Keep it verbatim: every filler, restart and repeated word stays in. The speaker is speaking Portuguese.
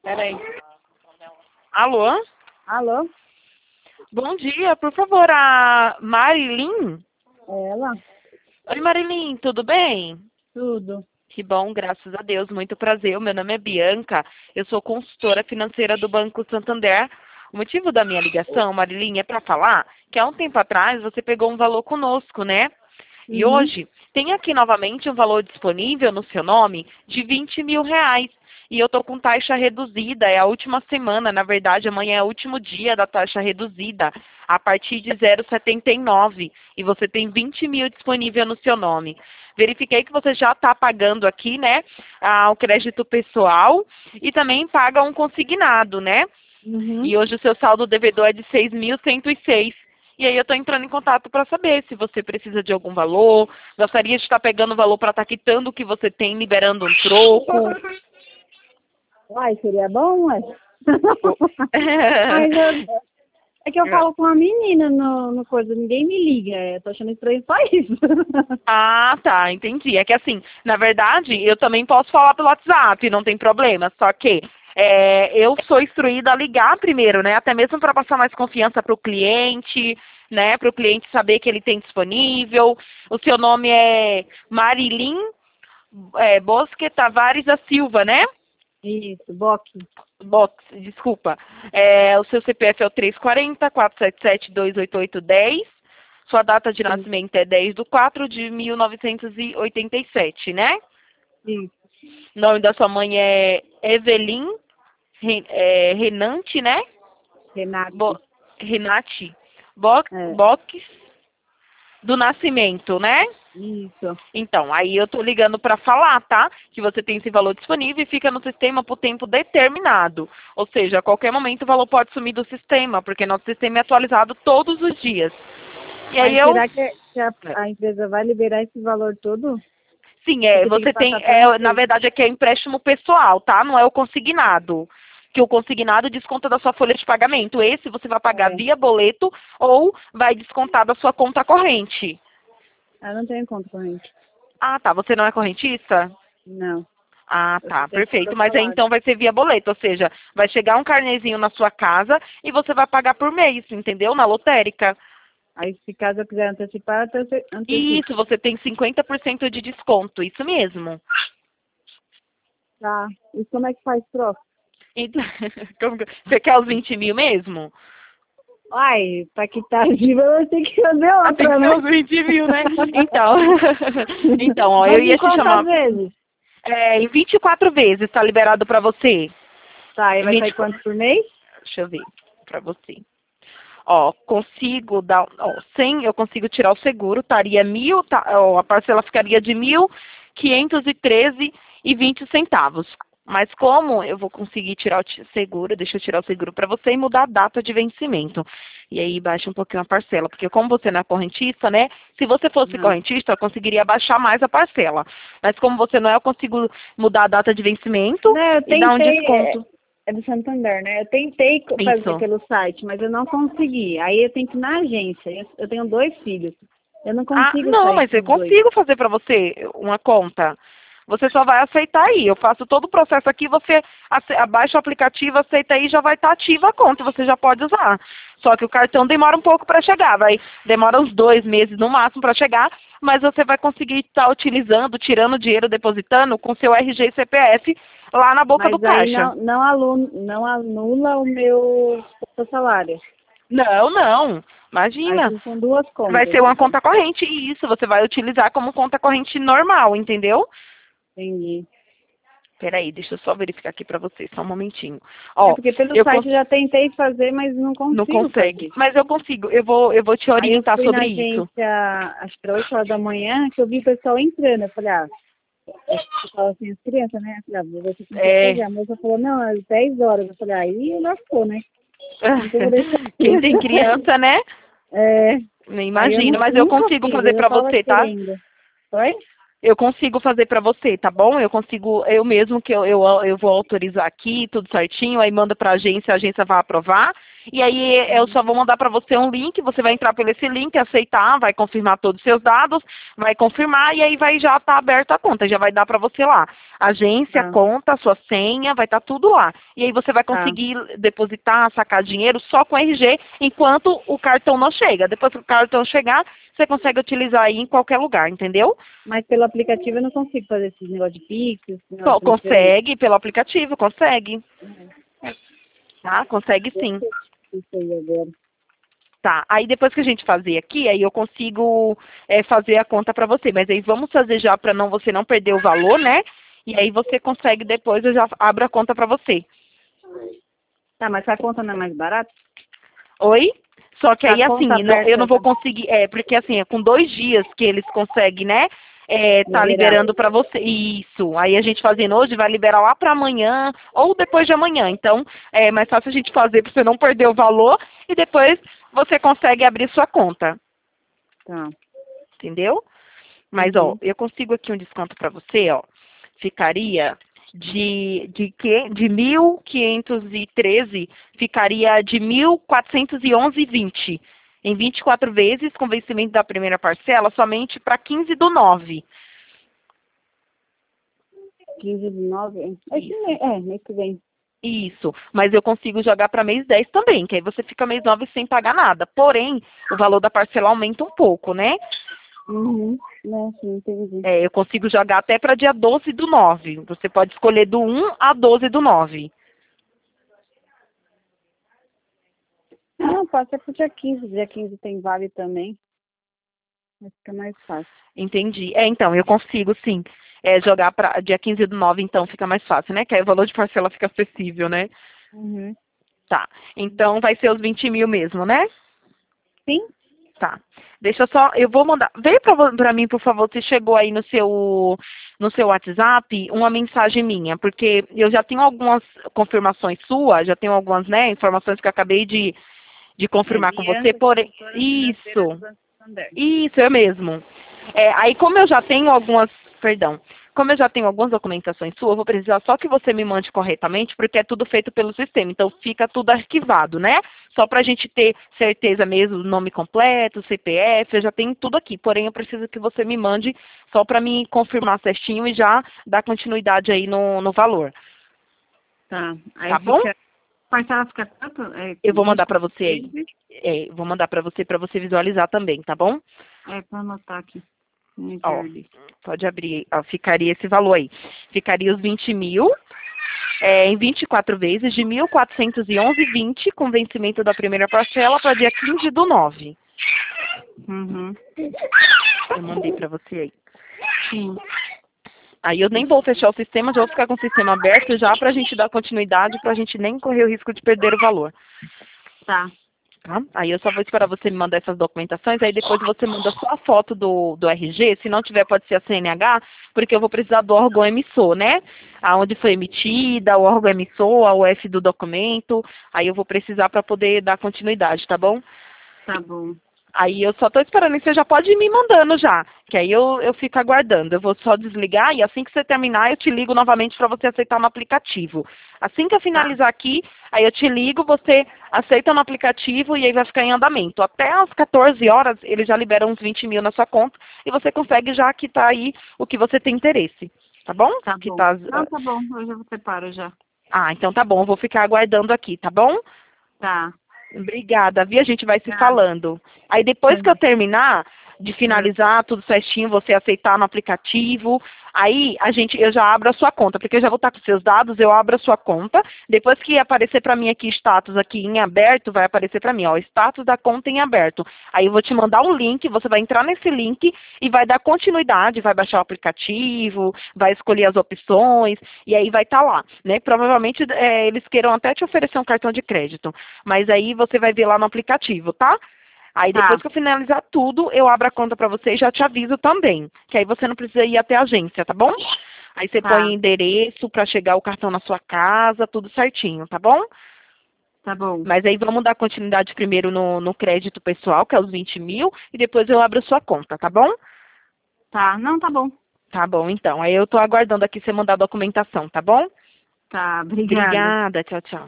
Peraí. Alô? Alô? Bom dia, por favor, a Marilyn? Ela? Oi, Marilyn, tudo bem? Tudo. Que bom, graças a Deus, muito prazer. O meu nome é Bianca, eu sou consultora financeira do Banco Santander. O motivo da minha ligação, Marilyn, é para falar que há um tempo atrás você pegou um valor conosco, né? E Uhum. hoje tem aqui novamente um valor disponível no seu nome de vinte mil reais. E eu estou com taxa reduzida, é a última semana, na verdade, amanhã é o último dia da taxa reduzida, a partir de zero vírgula setenta e nove. E você tem vinte mil disponível no seu nome. Verifiquei que você já está pagando aqui, né, ah, o crédito pessoal e também paga um consignado, né? Uhum. E hoje o seu saldo devedor é de seis mil cento e seis. E aí eu estou entrando em contato para saber se você precisa de algum valor, gostaria de estar pegando o valor para estar quitando o que você tem, liberando um troco. Uai, seria bom, ué? O- Mas eu, é que eu É. falo com uma menina no, no coisa, ninguém me liga. Eu tô achando estranho só isso. Ah, tá, entendi. É que assim, na verdade, eu também posso falar pelo WhatsApp, não tem problema. Só que é, eu sou instruída a ligar primeiro, né? Até mesmo para passar mais confiança para o cliente, né? Para o cliente saber que ele tem disponível. O seu nome é Marilyn é, Bosque Tavares da Silva, né? Isso, Boque. Box, desculpa. É, o seu C P F é o três quatro zero, quatro sete sete, dois oito oito, um zero. Sua data de Isso, nascimento é dez de quatro de mil novecentos e oitenta e sete, né? isso. O nome da sua mãe é Evelyn Re- é, Renante, né? Bo, Renate. Renate Box, É, Box do Nascimento, né? isso. Então, aí eu tô ligando para falar, tá? Que você tem esse valor disponível e fica no sistema por tempo determinado. Ou seja, a qualquer momento o valor pode sumir do sistema, porque nosso sistema é atualizado todos os dias. E aí Mas eu, será que, que a, é, a empresa vai liberar esse valor todo? sim, é, Porque tem que você tem, passar por é, na vocês. verdade aqui é empréstimo pessoal, tá? Não é o consignado. Que o consignado desconta da sua folha de pagamento. Esse você vai pagar É. via boleto ou vai descontar da sua conta corrente. Eu não tenho conta corrente. Ah, tá. Você não é correntista? Não. Ah, Eu só tá, tenho perfeito. conta Mas aí salário. então vai ser via boleto, ou seja, vai chegar um carnezinho na sua casa e você vai pagar por mês, entendeu? Na lotérica. Aí, se caso eu quiser antecipar, eu ante- E antecipo. isso, você tem cinquenta por cento de desconto, isso mesmo. Tá. E como é que faz troca? Então, como que- você quer os vinte mil mesmo? Ai, pra quitar a dívida, eu tenho que fazer Ah, tem outra, que ser né? os vinte mil, né? Então, então, ó, eu Mas em ia te quantas chamar vezes? é, em vinte e quatro vezes, tá liberado pra você? Tá, aí Em vai vinte sair e quatro, quanto por mês? deixa eu ver pra você. Ó, consigo dar, ó, cem eu consigo tirar o seguro, estaria mil, tá, ó, a parcela ficaria de mil quinhentos e treze e vinte centavos. Mas como eu vou conseguir tirar o ti- seguro, deixa eu tirar o seguro para você e mudar a data de vencimento. E aí baixa um pouquinho a parcela, porque como você não é correntista, né? Se você fosse Não. correntista, eu conseguiria baixar mais a parcela. Mas como você não é, eu consigo mudar a data de vencimento Né, eu e dar um tentei, é, desconto. é do Santander, né? Eu tentei co- fazer Isso. pelo site, mas eu não consegui. Aí eu tenho que ir na agência. Eu, eu tenho dois filhos. Eu não Ah, consigo não, sair mas com eu os dois. consigo fazer para você uma conta. Você só vai aceitar aí. Eu faço todo o processo aqui, você ace- abaixa o aplicativo, aceita aí, já vai estar ativa a conta, você já pode usar. Só que o cartão demora um pouco para chegar, vai demora uns dois meses no máximo para chegar, mas você vai conseguir estar utilizando, tirando dinheiro, depositando com seu R G e C P F lá na boca do Mas aí caixa. não, não, aluno, não anula o meu salário. Não, não. Aí Imagina. são duas Vai contas, ser uma então. conta corrente e isso você vai utilizar como conta corrente normal, entendeu? Entendi. Peraí, deixa eu só verificar aqui pra você, só um momentinho. É Ó, porque pelo eu site cons- eu já tentei fazer, mas não não consigo consegue, fazer. mas eu consigo. Eu vou, eu vou te Aí eu orientar fui na sobre isso. agência, acho que era oito horas da manhã, que eu vi o pessoal entrando. Eu falei, ah, eu falo assim, as crianças, né? Eu falei, ah, vou ver se eu consigo É, fazer. A moça falou, não, às dez horas. Eu falei, aí lascou, né? Então eu vou deixar. quem tem criança, né? É, Nem aí eu imagino, nu- mas eu nunca consigo fiz, fazer eu pra tava você, tá? querendo. Oi? Eu consigo fazer pra você, tá bom? Eu consigo, eu mesmo que eu, eu, eu vou autorizar aqui, tudo certinho, aí manda pra agência, a agência vai aprovar. E aí eu só vou mandar para você um link, você vai entrar por esse link, aceitar, vai confirmar todos os seus dados, vai confirmar e aí vai já estar aberta a conta, já vai dar para você lá. Agência, Tá, conta, sua senha, vai estar tudo lá. E aí você vai tá. conseguir depositar, sacar dinheiro só com R G enquanto o cartão não chega. Depois que o cartão chegar, você consegue utilizar aí em qualquer lugar, entendeu? Mas pelo aplicativo eu não consigo fazer esse negócio de Pix, esse negócio Co- transferência. Consegue pelo aplicativo, consegue. Tá? Consegue sim. Isso aí agora. Tá, aí depois que a gente fazer aqui, aí eu consigo é, fazer a conta para você. Mas aí vamos fazer já para não, você não perder o valor, né? E aí você consegue depois, eu já abro a conta para você. Tá, mas a conta não é mais barata? Oi? Só que A aí assim, conta não- eu não aberta vou conseguir, é, porque assim, é com dois dias que eles conseguem, né? É, tá liberar. liberando para você. Isso. Aí a gente fazendo hoje vai liberar lá para amanhã ou depois de amanhã. Então, é mais fácil a gente fazer para você não perder o valor e depois você consegue abrir sua conta. Tá. Entendeu? Mas, ó, Uhum. eu consigo aqui um desconto para você, ó. Ficaria de, de, que, de mil quinhentos e treze, ficaria de mil quatrocentos e onze e vinte. Em vinte e quatro vezes, com vencimento da primeira parcela, somente para quinze do nove. quinze de nove. Esse mês, é, mês que vem. Isso, mas eu consigo jogar para mês dez também, que aí você fica mês nove sem pagar nada. Porém, o valor da parcela aumenta um pouco, né? Uhum. Né, sim, entendi. É, eu consigo jogar até para dia doze do nove. Você pode escolher do um a doze do nove. Não, pode ser pro dia quinze. Dia quinze tem vale também. Vai ficar mais fácil. Entendi. É, então, eu consigo, sim. É, jogar para dia quinze do nove, então, fica mais fácil, né? Que aí o valor de parcela fica acessível, né? Uhum. Tá. Então, vai ser os vinte mil mesmo, né? Sim? Tá. Deixa eu só, eu vou mandar. Veio para mim, por favor, se chegou aí no seu, no seu WhatsApp uma mensagem minha, porque eu já tenho algumas confirmações suas, já tenho algumas, né, informações que eu acabei de, de É, confirmar com você, Bianca, porém. consultora financeira do Isso. Banco Santander. Isso, eu mesmo. É, aí, como eu já tenho algumas, perdão, como eu já tenho algumas documentações suas, eu vou precisar só que você me mande corretamente, porque é tudo feito pelo sistema. Então, fica tudo arquivado, né? Só para a gente ter certeza mesmo, nome completo, C P F, eu já tenho tudo aqui. Porém, eu preciso que você me mande só para me confirmar certinho e já dar continuidade aí no, no valor. Tá. Aí Tá bom? fica. Parcela fica quanto? É, Eu vou mandar para vinte e quatro você aí. vezes? É, vou mandar para você, para você visualizar também, tá bom? É, pra anotar aqui. New Ó, Jersey. pode abrir, ó, ficaria esse valor aí. Ficaria os vinte mil, é, em vinte e quatro vezes, de mil quatrocentos e onze e vinte, com vencimento da primeira parcela para dia quinze do nove. Uhum. Eu mandei para você aí. Sim. Aí eu nem vou fechar o sistema, já vou ficar com o sistema aberto já para a gente dar continuidade, para a gente nem correr o risco de perder o valor. Tá. Tá? Aí eu só vou esperar você me mandar essas documentações, aí depois você manda só a foto do, do R G, se não tiver pode ser a C N H, porque eu vou precisar do órgão emissor, né? Aonde foi emitida, o órgão emissor, a U F do documento, aí eu vou precisar para poder dar continuidade, tá bom? Tá bom. Aí eu só estou esperando e você já pode ir me mandando já, que aí eu, eu fico aguardando. Eu vou só desligar e assim que você terminar eu te ligo novamente para você aceitar no aplicativo. Assim que eu Tá. finalizar aqui, aí eu te ligo, você aceita no aplicativo e aí vai ficar em andamento. Até às quatorze horas eles já liberam uns vinte mil na sua conta e você consegue já quitar aí o que você tem interesse. Tá bom? Tá bom. Quitar as- Não, tá bom. Eu já separo já. Ah, então tá bom, eu vou ficar aguardando aqui, tá bom? Tá. Obrigada, viu? A gente vai se Tá. falando. Aí depois que eu terminar de finalizar tudo certinho, você aceitar no aplicativo, aí a gente, eu já abro a sua conta, porque eu já vou estar com seus dados, eu abro a sua conta. Depois que aparecer para mim aqui status aqui em aberto, vai aparecer para mim, ó, status da conta em aberto. Aí eu vou te mandar um link, você vai entrar nesse link e vai dar continuidade, vai baixar o aplicativo, vai escolher as opções e aí vai estar lá, né? Provavelmente é, eles queiram até te oferecer um cartão de crédito, mas aí você vai ver lá no aplicativo, tá? Aí depois Tá. que eu finalizar tudo, eu abro a conta para você e já te aviso também. Que aí você não precisa ir até a agência, tá bom? Aí você Tá. põe endereço para chegar o cartão na sua casa, tudo certinho, tá bom? Tá bom. Mas aí vamos dar continuidade primeiro no, no crédito pessoal, que é os vinte mil, e depois eu abro a sua conta, tá bom? Tá. Não, tá bom. Tá bom, então. Aí eu tô aguardando aqui você mandar a documentação, tá bom? Tá. Obrigada. Obrigada, tchau, tchau.